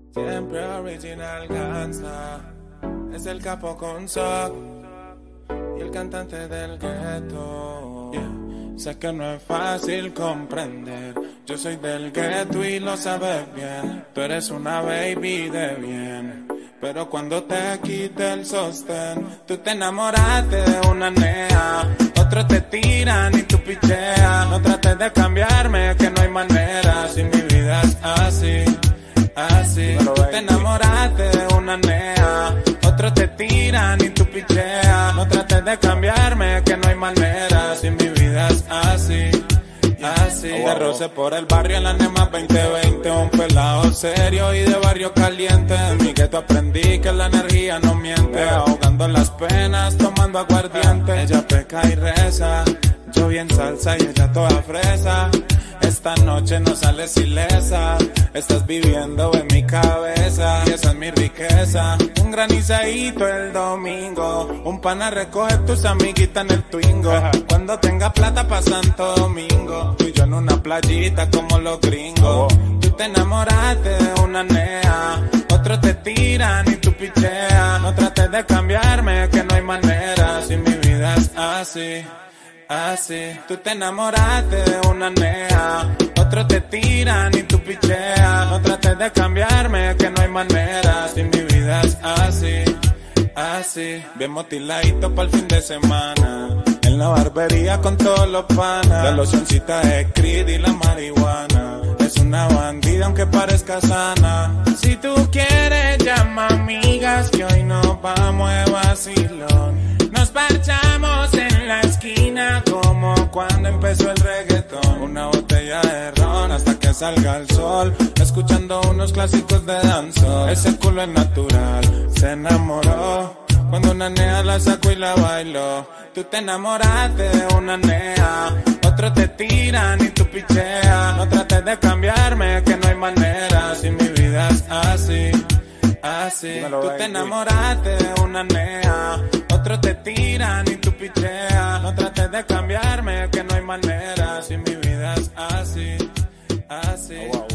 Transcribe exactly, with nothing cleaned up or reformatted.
Siempre original gangsta. Es el capo con sock y el cantante del ghetto. Yeah. Sé que no es fácil comprender. Yo soy del ghetto y lo sabes bien. Tú eres una baby de bien, pero cuando te quite el sostén, tú te enamoraste de una nea. Otros te tiran y tú picheas. No trates de cambiarme, que no hay manera. Si mi vida es así, así. Tú te enamoraste de una nea. Otros te tiran y tú picheas. No trates de cambiarme, que no hay manera. Si mi vida es así, así. De roce por el barrio en la Nema veinte veinte. Un pelado serio y de barrio caliente. En mi gueto aprendí que la energía no miente. Ahogando las penas, tomando aguardiente. Ella peca y reza, yo bien salsa y ella toda fresa. Esta noche no sales ilesa. Estás viviendo en mi cabeza y esa es mi riqueza. Un granizadito el domingo. Un pana recoge tus amiguitas en el Twingo. Cuando tenga plata pa' Santo Domingo. Tú y yo en una playita como los gringos. Tú te enamoraste de una nea. Otros te tiran y tú picheas. No trates de cambiarme, que no hay manera. Si mi vida es así, así. Tú te enamoraste de una nea. Otros te tiran y tú picheas. No trates de cambiarme, que no hay manera. Si mi vida es así, así. Bien motiladito para el fin de semana. En la barbería con todos los panas. La locioncita de Creed y la marihuana. Es una bandida aunque parezca sana. Si tú quieres llama amigas, que hoy nos vamos de vacilón. Nos parchamos en la esquina como cuando empezó el reggaetón. Una botella de ron hasta que salga el sol, escuchando unos clásicos de danzón. Ese culo es natural, se enamoró cuando una nea la sacó y la bailó. Tú te enamoraste de una nea. Otros te tiran y tú picheas. No trates de cambiarme, que no hay manera. Si mi vida es así, así. Tú te enamoraste de una nea. Otros te tiran y tú picheas. No trates de cambiarme, que no hay manera. Si mi vida es así, así.